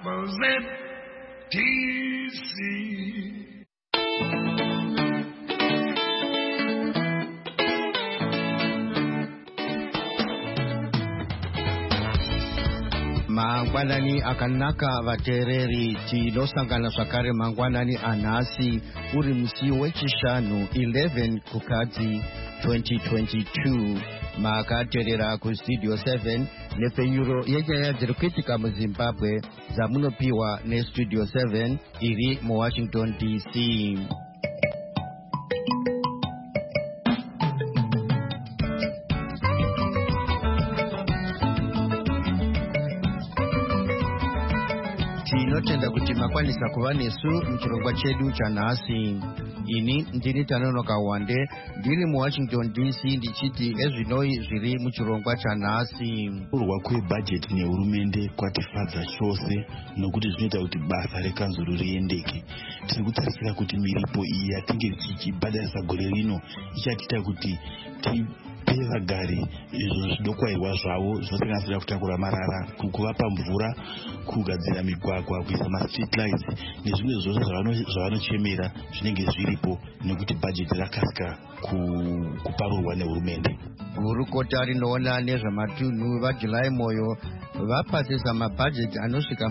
ZTC. Mangwanani akanaka vatereri tinosangana zvakare mangwanani anhasi uri musi wechishanu 11 kukadzi 2022 makateerera kustudio 7 nepfenyuro yenyaya dziri kuitika muzimbabwe dzamunopiwa nestudio 7 iri muwashington dc. Tinotenda kuti makwanisa kuva nesu muchirongwa chedu chanhasi. Ini ndini Tanonoka Wande ndiri muwashington dc ndichiti ezvinoi zviri muchirongwa chanhasi. Kurwa kwebhajeti nehurumende kwatifadza chose nokuti zvinoita kuti basa rekanzuru riendeke. Tiri kutarisira kuti miripo iyi yatinge tichibhadharisa gore rino ichatiita kuti tipe vagari izvo zvidokwairwa zvavo zvinosanganisira kutakura marara, kuvapa mvura, kugadzira migwagwa, kuisa mastreet lights nezvimwe zvose zvavanochemera zvinenge zviripo nekuti bhajeti rakasika kuparurwa nehurumende. Gurukota rinoona nezvamatunhu vaJuly Moyo vapasisa mabhajeti anosvika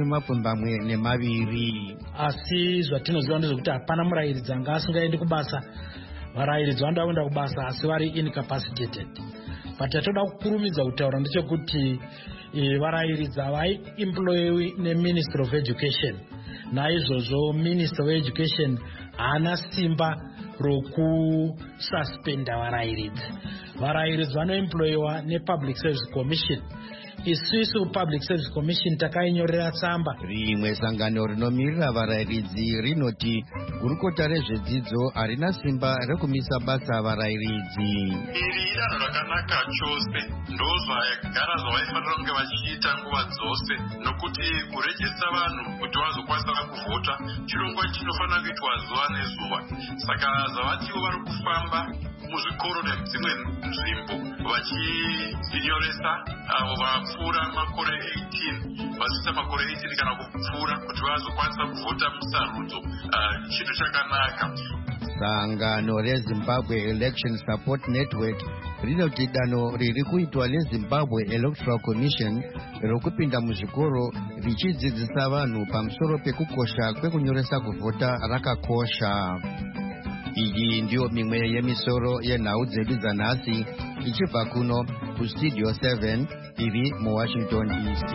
22. Asi zvatinoziva ndezvekuti hapana murayiridzi anga asingaendi kubasa. Varayiridzi vanoda kuenda kubasa asi vari incapacitated. But tatoda kukurumidza kutaura ndechekuti varayiridzi havaiemployiwi neMinistry of Education. Naizvozvo Minister weEducation haana simba rokususpenda varayiridzi. Varayiridzi vanoemployiwa nePublic Service Commission. Isusu Public Service Commission takainyorera tsamba. Rimwe sangano rinomirira varayiridzi rinoti gurukota rezvedzidzo harina simba rekumisa basa varayiridzi. Iri idanho rakanaka chose ndozvagara zvavaifanira kunge vachiita nguva dzose, nokuti kurejesa vanhu kuti vazokwanisa kuvhota chirongwa chinofanira kuitwa zuva nezuva. Saka zvavatiwo vari kufamba muzvikoro nedzimwe nzvimbo vachinyoresa avo vapfuura makore 18 vasvitsa makore 18 kana kupfuura kuti vazokwanisa kuvhota musarudzo. Chinhu chakanaka. Sangano reZimbabwe Election Support Network rinoti danho riri kuitwa neZimbabwe Electoral Commission rokupinda muzvikoro richidzidzisa vanhu pamusoro pekukosha kwekunyoresa kuvhota rakakosha. Iyi ndiyo mimwe yemisoro yenhau dzedu dzanhasi ichibva kuno kustudio 7 iri muwashington dc.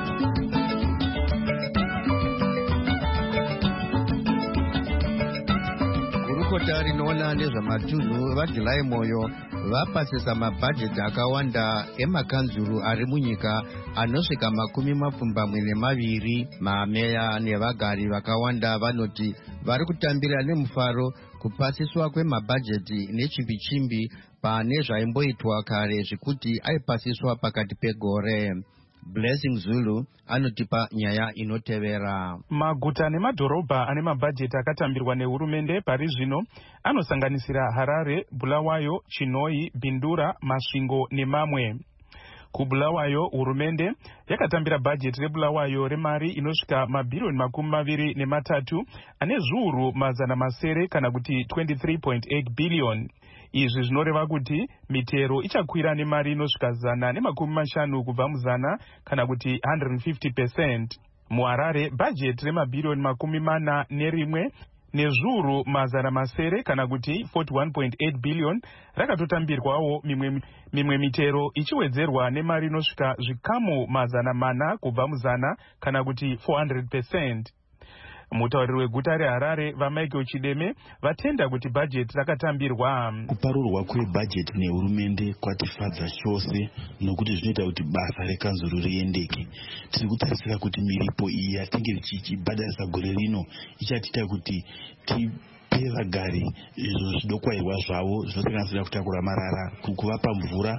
Gurukota rinoona nezvamatunhu vaJuly Moyo vapasisa mabhajeti akawanda emakanzuru ari munyika anosvika 22. Mameya nevagari vakawanda vanoti vari kutambira nemufaro kupasiswa kwemabhajeti nechimbi-chimbi pane zvaimboitwa kare zvekuti aipasiswa pakati pegore. Blessing Zulu anotipa nyaya inotevera. Maguta nemadhorobha ane mabhajeti akatambirwa nehurumende pari zvino anosanganisira Harare, Bulawayo, Chinhoyi, Bindura, Masvingo nemamwe. KuBulawayo hurumende yakatambira bhajeti reBulawayo remari inosvika mabhirioni 23 ane zviuru 900 kana kuti 23.8 billion. Izvi zvinoreva kuti mitero ichakwira nemari inosvika 150 kubva mu100 kana kuti 150%. MuHarare bhajeti remabhirioni 41 nezviuru 900 kana kuti 41.8 billion rakatotambirwawo, mimwe mitero ichiwedzerwa nemari inosvika zvikamu 400 kubva mu100 kana kuti 400%. Mutauriri weguta reHarare vaMichael Chideme vatenda kuti bhajeti rakatambirwa. Kuparurwa kwebhajeti nehurumende kwatifadza chose nokuti zvinoita kuti basa rekanzuru riendeke. Tiri kutarisira kuti miripo iyi yatinge tichibhadharisa gore rino ichatiita kuti tipe vagari izvo zvidokwairwa zvavo zvinosanganisira kutakura marara, kuvapa mvura,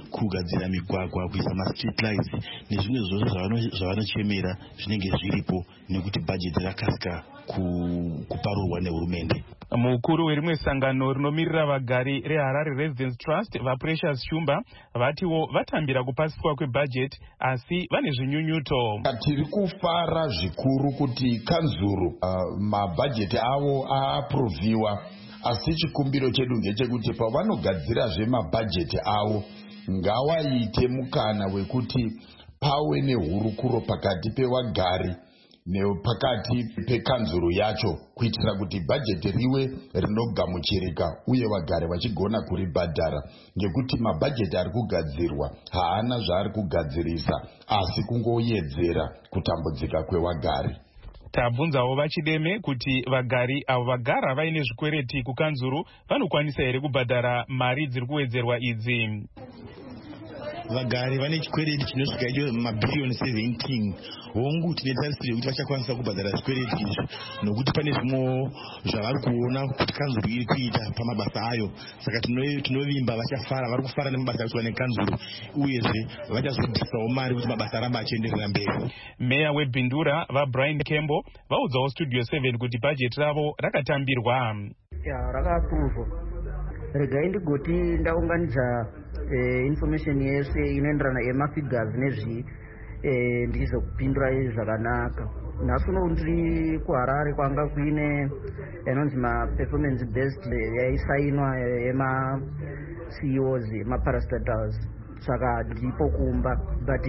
kugadzira migwagwa, kuisa mastreet lights nezvimwe zvose zvavanochemera zvinenge zviripo nekuti bhajeti rakasika kuparurwa nehurumende. Mukuru werimwe sangano rinomirira vagari reHarare Residence Trust vaPrecious Shumba vatiwo vatambira kupasiswa kwebhajeti asi vane zvinyunyuto. Tiri kufara zvikuru kuti kanzuru mabhajeti avo aaproviwa, asi chikumbiro chedu ngechekuti pavanogadzira zvemabhajeti avo ngawaite mukana wekuti pawe nehurukuro pakati pevagari nepakati pekanzuru yacho kuitira kuti bhajeti riwe rinogamuchirika uye vagari vachigona kuribhadhara, ngekuti mabhajeti ari kugadzirwa haana zvaari kugadzirisa asi kungoyedzera kutambudzika kwevagari. Tabvunzawo vachideme kuti vagari avo vagara vaine zvikwereti kukanzuru vanokwanisa here kubhadhara mari dziri kuwedzerwa idzi. Vagari vane chikwereti chinosvika icho mabhiriyoni 17. Hongu tinetarisire kuti vachakwanisa kubhadhara zvikwereti izvi nokuti pane zvimwe zvavari kuona kuti kanzuru iri kuita pamabasa ayo. Saka tinovimba vachafara, vari kufara nemabasa akuitwa nekanzuru uyezve vachazobvisawo mari kuti mabasa arambe achienderera mberi. Meya weBhindura vaBrian Kembo vaudzawo Studio 7 kuti bhajeti ravo rakatambirwa. Rakaapuruvwa. Regai ndigoti ndaunganidza information yese inoenderana nemafigures nezvi ndizokupindura zvakanaka. Nhasi uno ndiri kuHarare kwanga kuine inonzi performance based yaisainwa yema-CEOs ema-parastatals, saka ndipo kumba but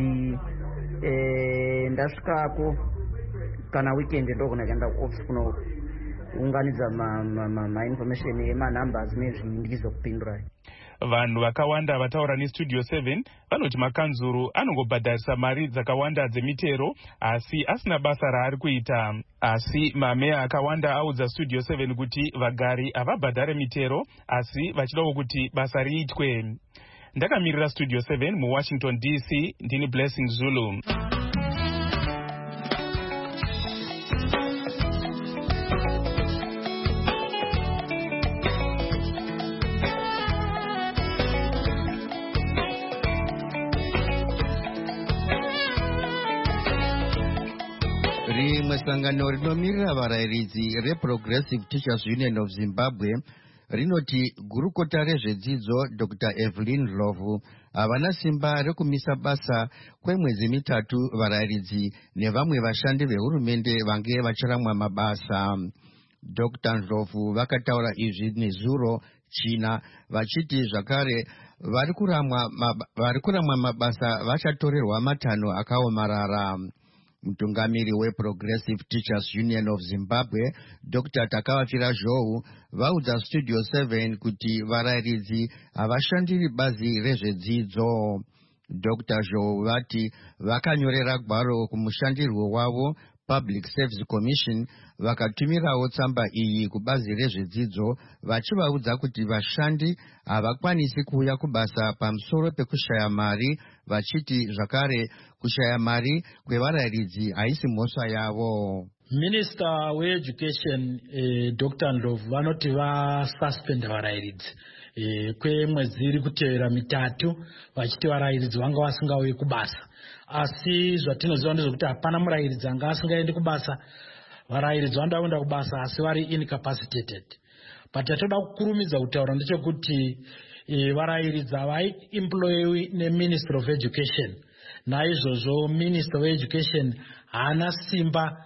ndasvikako kana weekend ndokuna kuenda kuoffice kunounganidza ma-information ema-numbers nezvi ndizokupindura. Vanhu vakawanda vataura neStudio 7 vanoti makanzuru anongobhadharisa mari dzakawanda dzemitero asi asina basa raari kuita. Asi mameya akawanda audza Studio 7 kuti vagari havabhadhare mitero asi vachidawo kuti basa riitwe. Ndakamirira Studio 7 muWashington DC, ndini Blessing Zulu. Rimwe sangano rinomirira varayiridzi reProgressive Teachers Union of Zimbabwe rinoti gurukota rezvedzidzo Dr. Evelyn Ndlovu havana simba rekumisa basa kwemwedzi mitatu varayiridzi nevamwe vashandi vehurumende vange vachiramwa mabasa. Dr. Ndlovu vakataura izvi nezuro China vachiti zvakare vari kuramwa mabasa vachatorerwa matanho akaomarara. Mutungamiri weProgressive Teachers Union of Zimbabwe Dr. Takavafira Zhou vaudza Studio 7 kuti varayiridzi havashandiri bazi rezvedzidzo. Dr. Zhou vati vakanyorera gwaro kumushandirwo wavo Public Service Commission vakatumirawo tsamba iyi kubazi rezvedzidzo vachivaudza kuti vashandi havakwanisi kuuya kubasa pamusoro pekushaya mari, vachiti zvakare kushaya mari kwevarayiridzi haisi mhosva yavo. Minister weEducation Dr. Ndlovu vanoti vasuspenda varayiridzi kwemwedzi iri kutevera mitatu vachiti varayiridzi vanga vasingauyi kubasa. Asi zvatinoziva ndezvekuti hapana murayiridzi anga asingaendi kubasa. Varayiridzi vanoda kuenda kubasa asi vari incapacitated. But yatoda kukurumidza kutaura ndechekuti varayiridzi havaiemployiwi neMinistry of Education. Naizvozvo Minister weEducation haana simba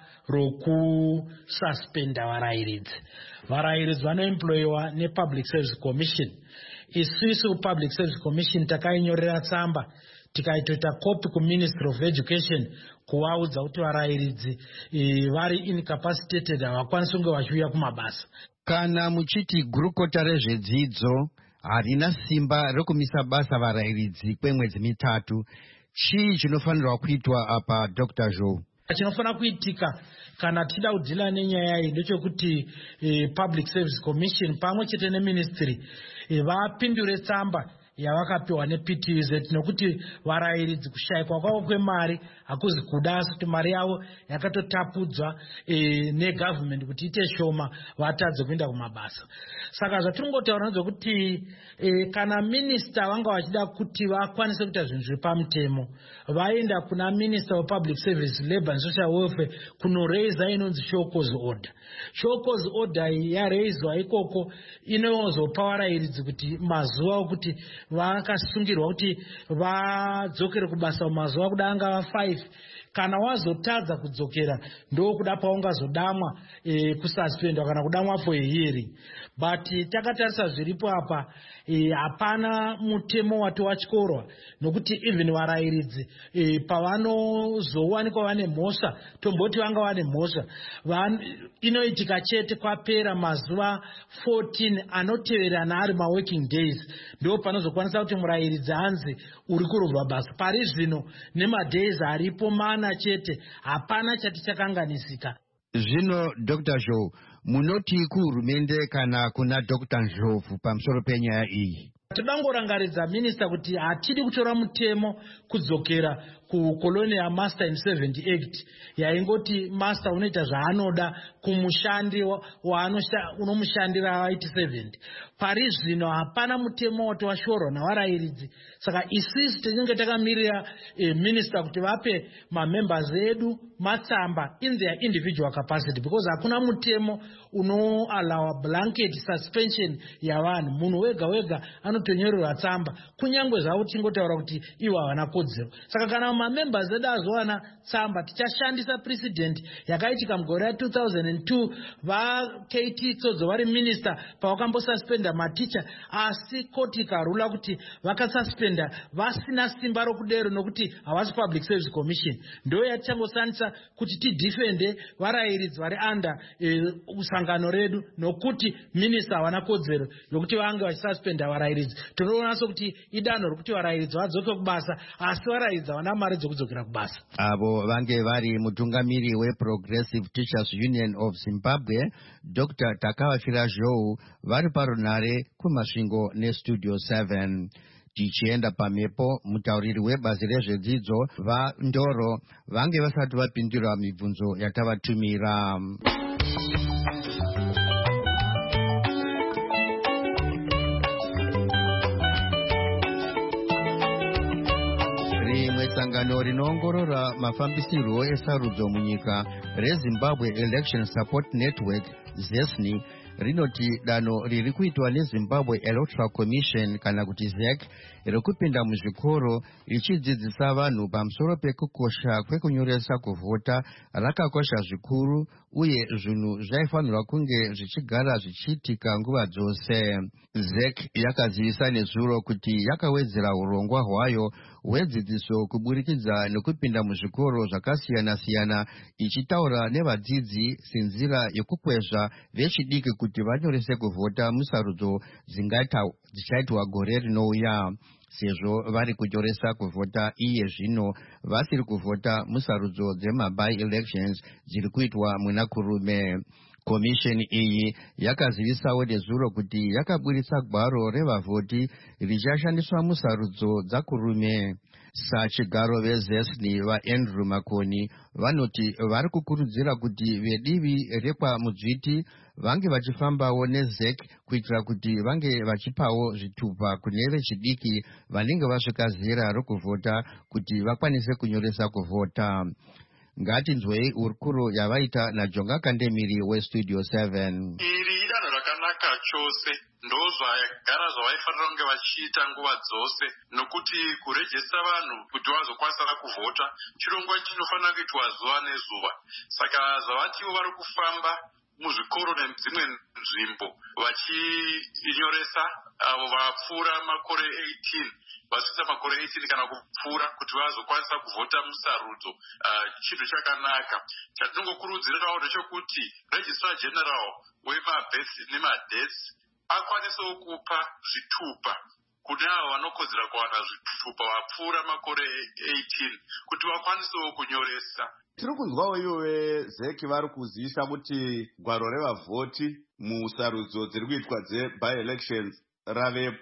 rokususpenda varayiridzi. Varayiridzi vanoemployiwa nePublic Service Commission. Isusu Public Service Commission takainyorera tsamba tikaitoita kopi kuMinistry of Education kuvaudza kuti varayiridzi vari incapacitated havakwanisi kunge vachiuya kumabasa. Kana muchiti gurukota rezvedzidzo harina simba rekumisa basa varayiridzi kwemwedzi mitatu, chii chinofanirwa kuitwa apa Dr. Zhou? Chinofanira kuitika kana tichida kudzila nenyaya iyi ndechekuti Public Service Commission pamwe chete neministry vapindure tsamba yavakapiwa nePTZ, nokuti varayiridzi kushayikwa kwavo kwemari hakuzi kuda, asi kuti mari yavo yakatotapudzwa negovernment kuti ite shoma vatadze kuenda kumabasa. Saka zvatingotaura ndezvekuti kana minista vanga vachida kuti vakwanise kuita zvinhu zviri pamutemo, vaenda kuna Minister of Public Service, Labour and Social Welfare kunoreiza inonzi show cause order. Show cause order yareizwa ikoko inozopa varayiridzi kuti mazuva okuti vakasungirwa kuti vadzokere kubasa mazuva kuda angava 5, kana wazotadza kudzokera ndokuda paungazodamwa kususpendwa kana kudamwa for a hearing. But takatarisa zviripo apa hapana mutemo wati wachkorwa, nokuti even varayiridzi pavanozowanikwa vane mhosva, tomboti vanga vane mhosva, inoitika chete kwapera mazuva 14 anoteverana ari maworking days, ndo panozokwanisa kuti murayiridzi anzi uri kurovha basa. Pari zvino nemadays aripo mana chete, hapana chati chakanganisika. Zvino Dr. Joe, munoti kuhurumende kana kuna Dr. Njovu pamusoro penyaya iyi? Todangorangaridza minista kuti hatidi kutora mutemo kudzokera kuColonial Master and Servant Act yaingoti master unoita zvaanoda kumushandi unomushandira vaiti servant. Pari zvino hapana mutemo wati washorwa navarayiridzi, saka isisi tinenge takamirira minista kuti vape mamembers edu matsamba in their individual capacity, because hakuna mutemo unoallow blanket suspension yavanhu. Munhu wega wega anotonyorerwa tsamba, kunyangwe zvavo tingotaura kuti ivo havana kodzero. Saka kana mamembers edu azowana tsamba, tichashandisa precedent yakaitika mugore ra2002 vaKT Tsodzo vari minister pavakambosuspenda maticha, asi koti ikarula kuti vakasuspenda vasina simba rokudero nokuti havasi Public Service Commission. Ndo yatichangosandisa kuti tidefende varayiridzi vari under usangano redu, nokuti minister havana kodzero yokuti vange vachisuspenda varayiridzi. Tinoona sokuti idanho rokuti varayiridzi vadzoke kubasa, asi varayiridzi havana mari dzekudzokera kubasa. Avo vange vari mutungamiri weProgressive Teachers Union of Zimbabwe, Dr. Takavashira Joe, vari parunare kumasvingo neStudio 7. Tichienda pamhepo, mutauriri webazi rezvedzidzo vaNdoro vange vasati vapindura mibvunzo yatavatumira. Rimwe sangano rinoongorora mafambisirwo esarudzo munyika reZimbabwe Election Support Network, ZESNI, rinoti danho riri kuitwa neZimbabwe Electoral Commission kana kuti ZEC rekupinda muzvikoro richidzidzisa vanhu pamusoro pekukosha kwekunyoresa kuvhota rakakosha zvikuru, uye zvinhu zvaifanirwa kunge zvichigara zvichiitika nguva dzose. ZEC yakazivisa nezuro kuti yakawedzera urongwa hwayo hwedzidziso kuburikidza nekupinda muzvikoro zvakasiyana-siyana, ichitaura nevadzidzi senzira yekukwezva vechidiki kuti vanyorese kuvhota musarudzo dzichaitwa gore rinouya, sezvo vari kunyoresa kuvhota iye zvino vasiri kuvhota musarudzo dzema-by-elections dziri kuitwa muna kurume. Komisheni iyi yakazivisawo nezuro kuti yakaburitsa gwaro revavhoti richashandiswa musarudzo dzakurume. Sachigaro veZESNI vaAndrew Makoni vanoti vari kukurudzira kuti vedivi rekwaMudzviti vange vachifambawo neZEC kuitira kuti vange vachipawo zvitupa kune vechidiki vanenge vasvika zera rokuvhota kuti vakwanise kunyoresa kuvhota. Ngatinzwei urukuro yavaita naJonga Kandemiri weStudio 7. Iri idanho rakanaka chose, ndozvagara zvavaifanira kunge vachiita nguva dzose, nokuti kurejesta vanhu kuti vazokwanisa kuvhota chirongwa chinofanira kuitwa zuva nezuva. Saka zvavatiwo vari kufamba muzvikoro nedzimwe nzvimbo vachinyoresa avo vapfuura makore 18, vasvitsa makore 18 kana kupfuura, kuti vazokwanisa kuvhota musarudzo. Chinhu chakanaka. Chatinongokurudzirawo ndechekuti Registrar General wemabirth nemadeaths akwanisewo kupa zvitupa kune avo vanokodzera kuwana zvitupa vapfuura makore 18 kuti vakwanisewo kunyoresa. Tiri kunzwawo ivo veZEC vari kuzivisa kuti gwaro revavhoti musarudzo dziri kuitwa dze-by-elections ravepo.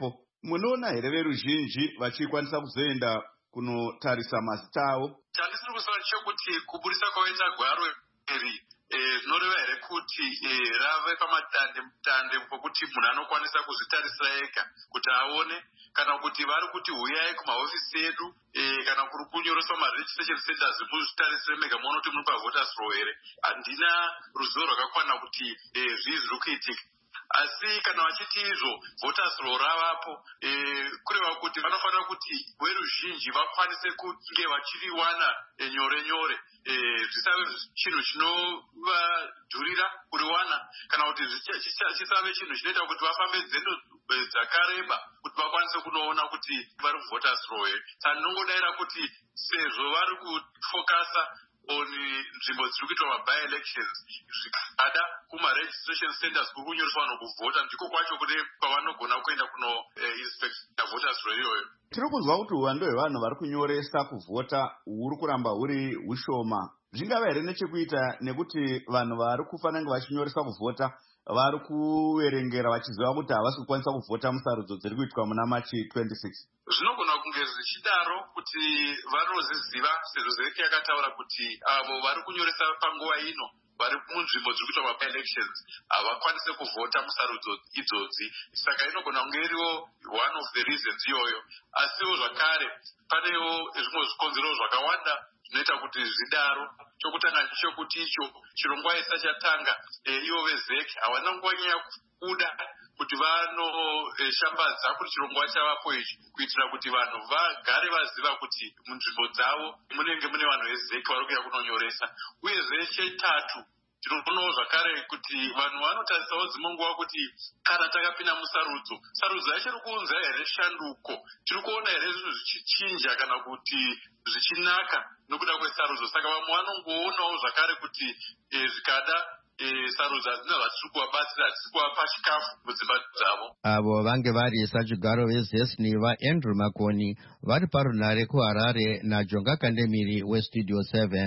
munoona here veruzhinji vachikwanisa kuzoenda kunotarisa mazita avo? chandisiri kusava chekuti kuburisa kwaita gwaro iri zvinoreva here kuti rave pamatande pokuti munhu anokwanisa kuzvitarisa ega kuti aone, kana kuti vari kuti huyai kumahofisi edu kana kuri kunyoreswa maregistration centers muzvitarisire mega muone kuti muri pavoters row here. Handina ruzivo rwakakwana kuti zvii zviri kuitika, asi kana vachiti izvo voters row ravapo, kureva kuti vanofanira kuti veruzhinji vakwanise kunge vachiriwana nyore nyore, zvisave chinhu chinovadhurira kuriwana, kana kuti chisave chinhu chinoita kuti vafambe nzendo dzakareba kuti vakwanise kunoona kuti vari voters row. Saka ndinongodaira kuti sezvo vari kufokasa on nzvimbo dziri kuitwa maby-elections, zvikada kuma-registration centers kuri kunyoreswa vanhu kuvhota, ndiko kwacho kune kwavanogona kuenda kuno inspecta voters row iyoyo. Tiri kunzwa kuti uwando hwevanhu vari kunyoresa kuvhota huri kuramba huri hushoma. Zvingava here nechekuita nekuti vanhu vari kufanira kunge vachinyoresa kuvhota vari kuverengera vachiziva kuti havasi kukwanisa kuvhota musarudzo dziri kuitwa muna Machi 26? Zvinogona kunge zvichidaro kuti vanozviziva, sezvo ZEC yakataura kuti avo vari kunyoresa panguva ino vari munzvimbo dziri kuitwa maby-elections havakwanise kuvhota musarudzo idzodzi. Saka inogona kunge iriwo one of the reasons iyoyo. Asiwo zvakare panewo zvimwe zvikonzero zvakawanda zvinoita kuti zvidaro. Chokutanga ndechekuti icho chirongwa isati chatanga, ivo veZEC havana ngonyanya kuda kuti vanoshambadza kuti chirongwa chavapo ichi, kuitira kuti vanhu vagare vaziva kuti munzvimbo dzavo munenge mune vanhu veZEC vari kuuya kunonyoresa. Uyezve chetatu, tinoonawo zvakare kuti vanhu vanotarisawo dzimwe nguva kuti kana takapinda musarudzo, sarudzo yachiri kuunza here shanduko, tiri kuona here zvinhu zvichichinja kana kuti zvichinaka nokuda kwesarudzo. Saka vamwe vanongoonawo zvakare kuti zvikada sarudzo hadzina zvatiri kuvabatsira, hatisi kuvapa chikafu mudzimba dzavo. Avo vange vari sachigaro veZESNI vaAndrew Makoni vari parunare kuHarare naJonga Kandemiri weStudio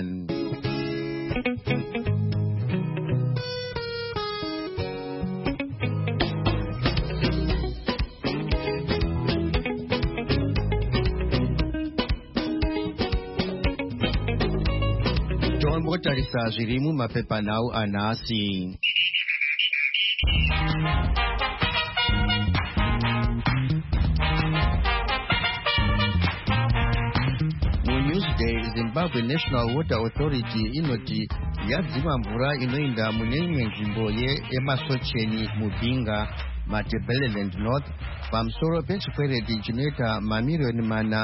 7. Tombotarisa zviri mumapepanhau anhasi. muNewsday, Zimbabwe National Water Authority inoti yadzima mvura inoenda mune imwe nzvimbo yeMasocheni muBinga, Matabeleland North, pamusoro pechikwereti chinoita mamiliyoni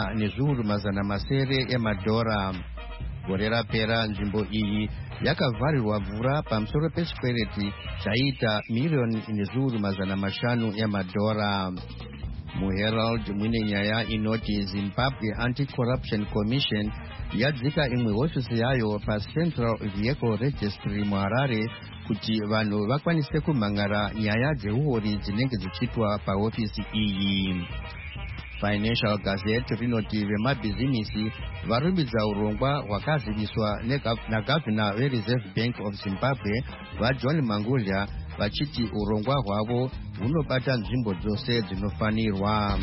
4.7 emadhora. Gore rapera nzvimbo iyi yakavharirwa mvura pamusoro pechikwereti chaita miliyoni 500 emadhora. MuHerald mune nyaya inoti Zimbabwe Anti-Corruption Commission yadzika imwe hofisi yayo paCentral Vehicle Registry muHarare kuti vanhu vakwanise kumhangara nyaya dzeuori dzinenge dzichiitwa pahofisi iyi. Financial Gazette rinoti vemabhizimisi varumbidza urongwa hwakaziviswa nagavhina veReserve Bank of Zimbabwe vaJohn Mangulya vachiti urongwa hwavo hunobata nzvimbo dzose dzinofanirwa.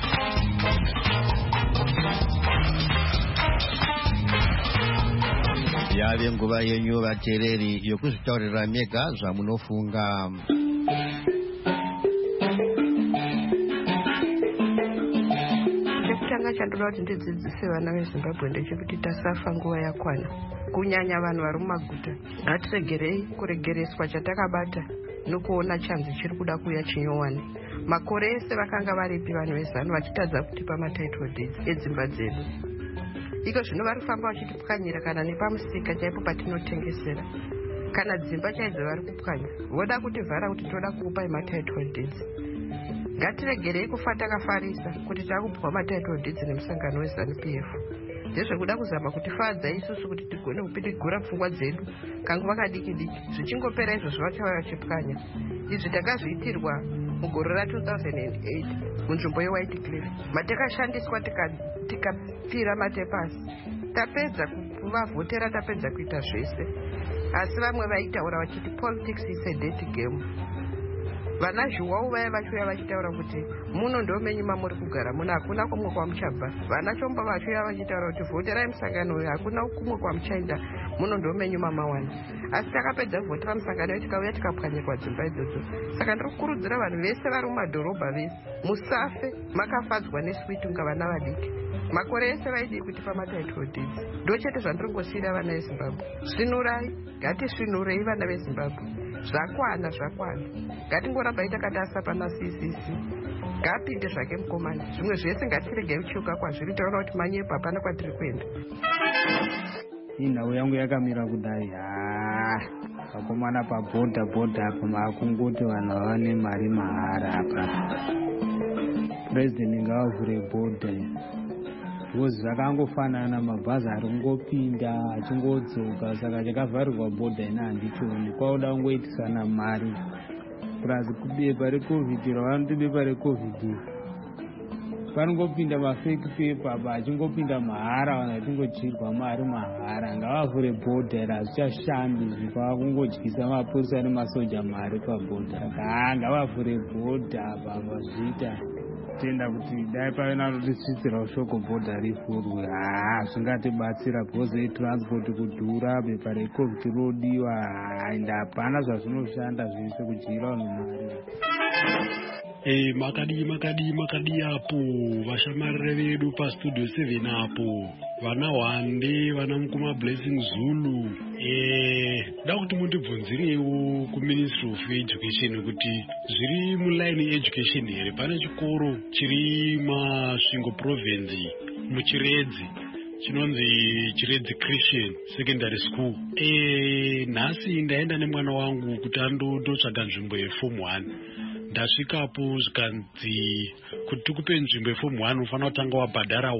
Yave nguva yenyu vateereri yokuzvitaurira mega zvamunofunga. Chekutanga chandoda kuti ndidzidzise vana veZimbabwe ndechekuti tasafa nguva yakwana, kunyanya vanhu vari mumaguta. Ngatiregerei kuregereswa chatakabata nokuona chanzi chiri kuda kuuya chinyowani. Makore ese vakanga varipi vanhu veZanu vachitadza kutipa matitle deeds edzimba dzedu. Iko zvino vari kufamba vachitipwanyira kana nepamusika chaipo patinotengesera. Kana dzimba chaidzo vari kupwanya, voda kutivhara kuti toda kukupai matitle deeds. Ngatiregerei kufa takafarisa kuti takupwa matitle deeds nemusangano weZanu-PF. Ndezvekuda kuzama kutifadza isusu kuti tigone kupitigura pfungwa dzedu kanguva kadiki diki. Zvichingopera izvozvo vachava vachipwanya. Izvi takazviitirwa mugore ra2008 munzvimbo yeWhite Cliff. Matakashandiswa tikapfira matepasi. Tapedza kuvavhotera, tapedza kuita zvese. Asi vamwe vaitaura vachiti politics is a dirty game. vana zhuwau vaya vachiuya vachitaura kuti muno ndomenyuma muri kugara muno hakuna kumwe kwamuchabva. Vana chomba vachiuya vachitaura kuti vhoterai musangano uyu hakuna kumwe kwamuchaenda muno ndomenyuma mawana. Asi takapedza kuvhotera musangano uyu tikauya tikapwanyirwa dzimba idzodzo. Saka ndiri kukurudzira vanhu vese vari mumadhorobha vese musafe makafadzwa neswitunga vana vadiki. Makore ese vaidii kuti pamataitro deeds. Ndochete zvandiri kungosiyira vana veZimbabwe. Svinurai, ngatisvinurei vana veZimbabwe. Zvakwana. Ngatingoramba itakatasa pana CCC. Ngapinde zvake mukomana. Zvimwe zvese ngatiregei kuchuka kwazviri taona kuti manyepo hapana kwatiri kuenda. Nhau yangu yakamira kudai. Vakomana pabhodha apa makungoti vanhu vane mari mahara apa. President ngavavhure bhodha. Because zvakangofanana mabhazi ari kungopinda achingodzoka, saka chakavharirwa bhodha ina handichoni. Kwauda kungoitisana mari plus kubepa recovid ravanoti bepa recovid panongopinda mafake paper apa achingopinda mahara vanhu vachingochirwa mari mahara. Ngavavhure bhodha ira hazvichashambi zvikava kungodyisa mapurisa nemasoja mari pabhodha. Ngavavhure bhodha apa vazviita tenda kuti dai pave nanotisvitsira ushoko bhodha rivhurwe. Zvingatibatsira because transport kudhura, bepa recovid rodiwa, ende hapana zvazvinoshanda zvese kudyira vanhu mari. Makadi apo vashamarire vedu pastudio 7 apo vana Wande, vana Mukoma Blessing Zulu. Da kuti mundibvunzirewo kuMinistry of Education kuti zviri muline education here. Pane chikoro chiri Masvingo Province muChiredzi chinonzi Chiredzi Christian Secondary School. Nhasi ndaenda nemwana wangu kuti andotsvaga nzvimbo yeform 1. Ndasvikapo zvikanzi kuti tikupe nzvimbo yeform 1 unofanira kutanga wabhadhara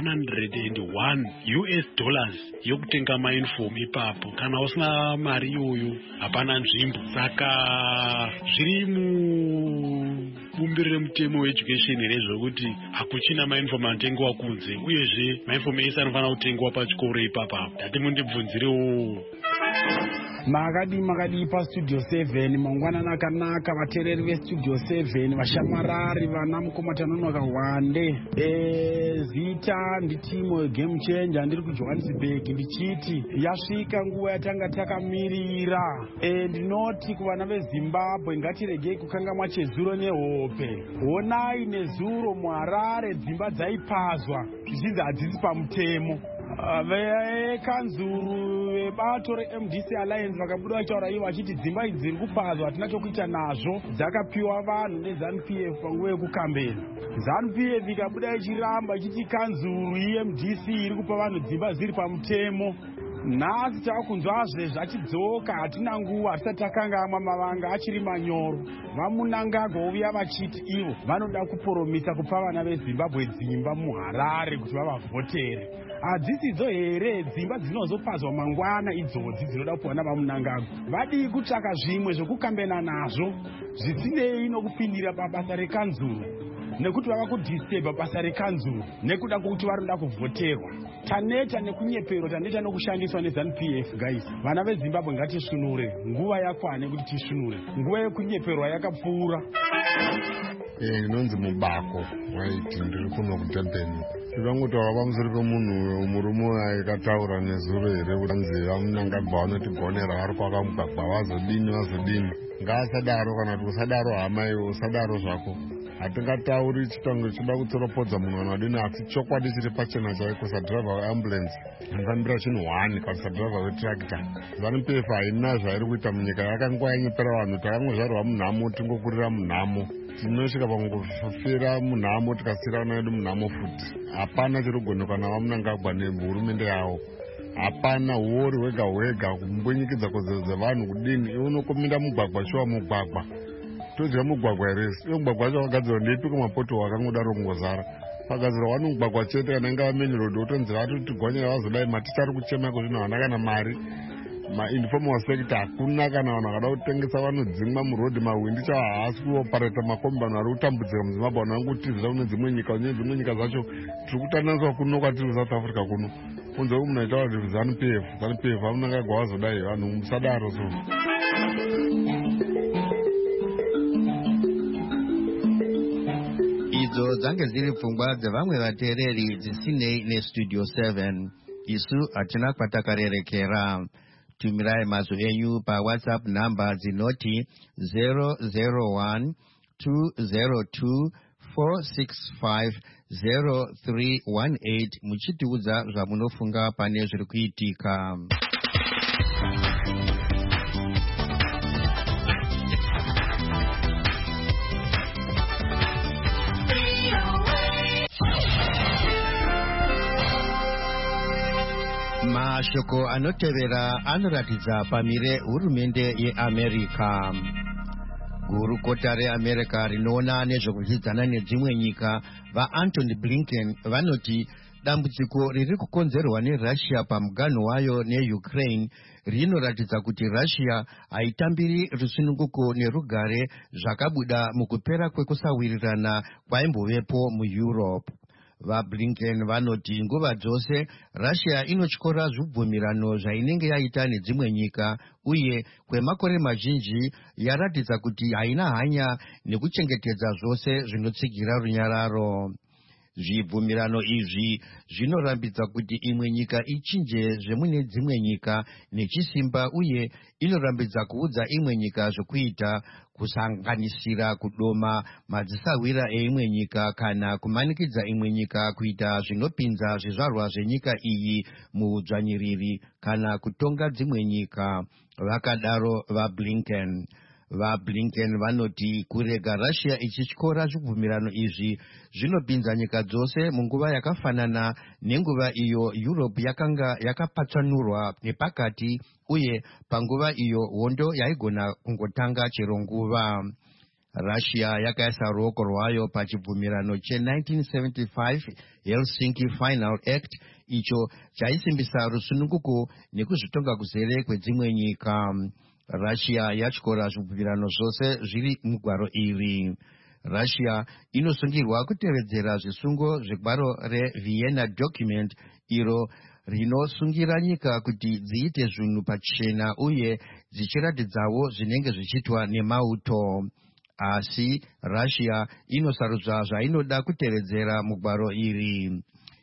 $101 yokutenga mauniform ipapo. Kana usina mari iyoyo hapana nzvimbo. Saka zviri mubumbiro remutemo weeducation rezvokuti hakuchina mauniform anotengewa kunze, uyezve mauniform ese anofanira kutengwa pachikoro ipapo. Ndati mundibvunzirewo. Makadi pastudio 7 mangwanani akanaka vateereri vestudio 7 vashamarari vana Mukoma Tanonoka Wande. Zita nditimo game changer ndiri kuJohannesburg ndichiti yasvika nguva yatanga takamirira. Ndinoti kuvana veZimbabwe ngatiregei kukangamwa chezuro nehope. Honai nezuro muHarare dzimba dzaipazwa zvichinzi hadzisi pamutemo. Vekanzuru vebato reMDC Alliance vakabuda vachitaura ivo vachiti dzimba idzi dziri kupazwa hatina chokuita nazvo, dzakapiwa vanhu neZANU-PF panguva yekukambena. ZANU-PF ikabuda ichiramba ichiti kanzuru iMDC iri kupa vanhu dzimba dziri pamutemo. Nhasi tavakunzwazve zvachidzoka, hatina nguva, hatisati takangamwa mavanga achiri manyoro. Vamunangagwa vovuya vachiti ivo vanoda kuporomisa kupa vana veZimbabwe dzimba muHarare kuti vavavhotere. Hadzisidzo here dzimba dzinozopazwa mangwana idzodzi dzinoda kuwana vamunangagwa. Vadii kutsvaka zvimwe zvokukambena nazvo zvisinei nokupindira pabasa rekanzuru, nekuti vava kudhistebha basa rekanzuru nekuda kwokuti varinoda kuvhoterwa. Taneta nekunyeperwa, taneta nokushandiswa neZANU-PF. Guys, vana veZimbabwe ngatisvinure. Nguva yakwane kuti tisvinure. Nguva yekunyeperwa yakapfuura. Ndinonzi Mubako waiti ndiri kuno kuTembeni. Tikangotaura pamusoro pemunhu murume aikataura nezuro here kunzi vamunangagwa vanotigonera vari kwakamugwagwa vazodini. Ngaasadaro, kana kuti usadaro hama iwe, usadaro zvako. Hatingatauri chitango chida kutsoropodza munhu anodini, asi chokwadi chiri pachena chaiko. Sadhiraivha weambulance anofambira chinhu 1 kana sadhiraivha wetractor. ZANU-PF haina zvairi kuita munyika, yakanguva yanyepera vanhu. Takangozvarwa munhamo, tingokurira munhamo, tinosvika pangofira munhamo, tikasira vana vedu munhamo futi. Hapana chiri kugonekwa navamunangagwa nehurumende yavo. Hapana uori hwega kumbonyikidza kodzero dzevanhu kudini. Iwe unokominda mugwagwa, shuwa mugwagwa todya mugwagwa heresi. Iyo mugwagwa wacho wakagadzirwa ndeipi kumapoto wakangodaro kungozara. Pagadzirwa wani mugwagwa chete, kana ingava main road, wotonzira vatotugonyera vazodai maticha ari kuchema kuzvino havana kana mari. Mainformal sector hakuna, kana vanhu vakada kutengesa vanodzimwa murodhi, mahwindi chavo haasi kuopareta makombi, vanhu vari kutambudzika muZimbabwe, vanhu vangotizira kune dzimwe nyika, unyeye dzimwe nyika zacho tiri kutandaniswa kuno kwatiri kuSouth Africa kuno. Kunze munhu aitaura kuti ZANU-PF vamunangagwa vazodai, vanhu musadaro so. idzo dzange dziri pfungwa dzevamwe vateereri dzisinei nestudio 7. Isu hatina kwatakarerekera. Tumirai mazwi enyu paWhatsApp namba dzinoti 001 202 465 0318 muchitiudza zvamunofunga pane zviri kuitika. Mashoko anotevera anoratidza pamire hurumende yeAmerica. Gurukota reAmerica rinoona nezvekudyidzana nedzimwe nyika vaAntony Blinken vanoti dambudziko riri kukonzerwa neRussia pamuganhu wayo neUkraine rinoratidza kuti Russia haitambiri rusununguko nerugare zvakabuda mukupera kwekusawirirana kwaimbovepo muEurope. VaBlinken vanoti nguva dzose Russia inotyora zvibvumirano zvainenge yaita nedzimwe nyika uye kwemakore mazhinji yaratidza kuti haina hanya nekuchengetedza zvose zvinotsigira runyararo. Zvibvumirano izvi zvinorambidza kuti imwe nyika ichinje zvemune dzimwe nyika nechisimba uye inorambidza kuudza imwe nyika zvekuita kusanganisira kudoma madzisawira eimwe nyika kana kumanikidza imwe nyika kuita zvinopinza zvizvarwa zvenyika iyi muudzvanyiriri kana kutonga dzimwe nyika, vakadaro vaBlinken. VaBlinken vanoti kurega Russia ichityora zvibvumirano izvi zvinopinza nyika dzose munguva yakafanana nenguva iyo Europe yakanga yakapatsanurwa nepakati uye panguva iyo hondo yaigona kungotanga chero nguva. Russia yakaisa ruoko rwayo pachibvumirano che1975 Helsinki Final Act icho chaisimbisa rusununguko nekuzvitonga kuzere kwedzimwe nyika. Russia yatyora zvibvumirano zvose zviri mugwaro iri. Russia inosungirwa kutevedzera zvisungo zvegwaro reVienna Document iro rinosungira nyika kuti dziite zvinhu pachena uye dzichiratidzawo zvinenge zvichiitwa nemauto. Asi Russia inosarudza zvainoda kutevedzera mugwaro iri.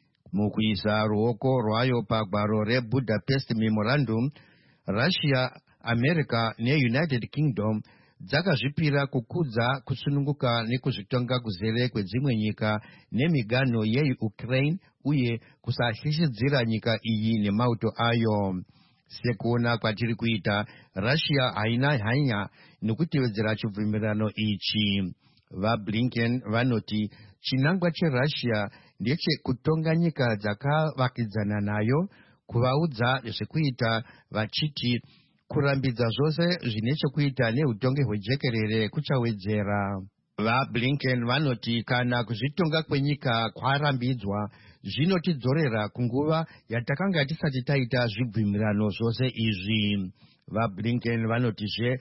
Mukuisa ruoko rwayo pagwaro reBudapest Memorandum, Russia, America neUnited Kingdom dzakazvipira kukudza kusununguka nekuzvitonga kuzere kwedzimwe nyika nemiganho yeUkraine uye kusashishedzira nyika iyi nemauto ayo. Sekuona kwatiri kuita, Russia haina hanya nekutevedzera chibvumirano ichi. VaBlinken vanoti chinangwa cheRussia ndechekutonga nyika dzakavakidzana nayo, kuvaudza zvekuita vachiti kurambidza zvose zvine chekuita neutongi hwejekerere kuchawedzera. VaBlinken vanoti kana kuzvitonga kwenyika kwarambidzwa zvinotidzorera kunguva yatakanga tisati taita zvibvumirano zvose izvi. VaBlinken vanotizve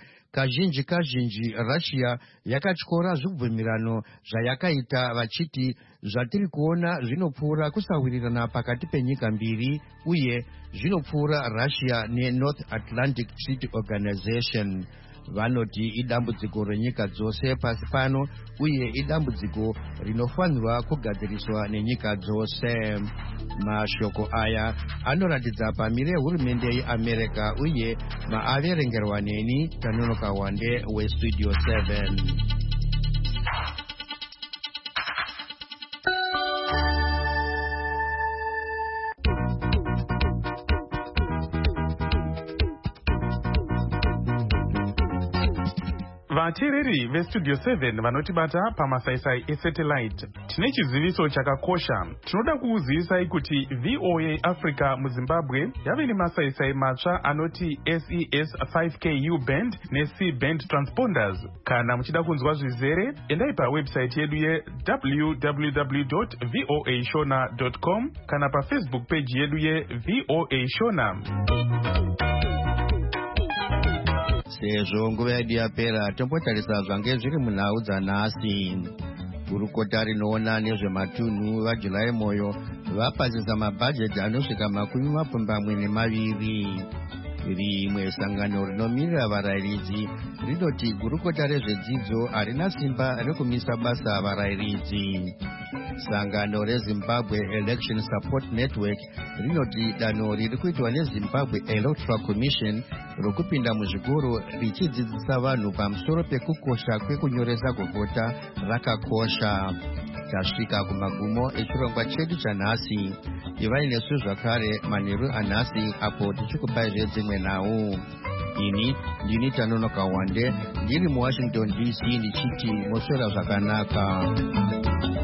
kazhinji Russia yakatyora zvibvumirano zvayakaita vachiti zvatiri kuona zvinopfuura kusawirirana pakati penyika mbiri uye zvinopfuura Russia neNorth Atlantic Treaty Organization. Vanoti idambudziko renyika dzose pasi pano uye idambudziko rinofanirwa kugadziriswa nenyika dzose. Mashoko aya anoratidza pamire hurumende yeAmerica uye maaverengerwa neni Tanonoka Wande weStudio 7. vateereri vestudio 7 vanotibata pamasaisai esatellite, tine chiziviso chakakosha. Tinoda kukuzivisai kuti VOA Africa muZimbabwe yave nemasaisai matsva anoti SES 5K U-band neC-band transponders. Kana muchida kunzwa zvizere, endai pawebsite yedu ye.www.voashona.com kana pafacebook page yedu yeVOA Shona. Sezvo nguva yedu yapera, tombotarisa zvange zviri munhau dzanhasi. Gurukota rinoona nezvematunhu vaJulai Moyo vapasisa mabhajeti anosvika 22. rimwe sangano rinomirira varayiridzi rinoti gurukota rezvedzidzo harina simba rekumisa basa varayiridzi. Sangano reZimbabwe Election Support Network rinoti danho riri kuitwa neZimbabwe Electoral Commission rokupinda muzvikoro richidzidzisa vanhu pamusoro pekukosha kwekunyoresa kuvhota rakakosha. Tasvika kumagumo echirongwa chedu chanhasi. Ivai nesu zvakare manheru anhasi apo tichikupai dzimwe nhau. Ini ndini Tanonoka Wande ndiri muWashington DC ndichiti moswera zvakanaka.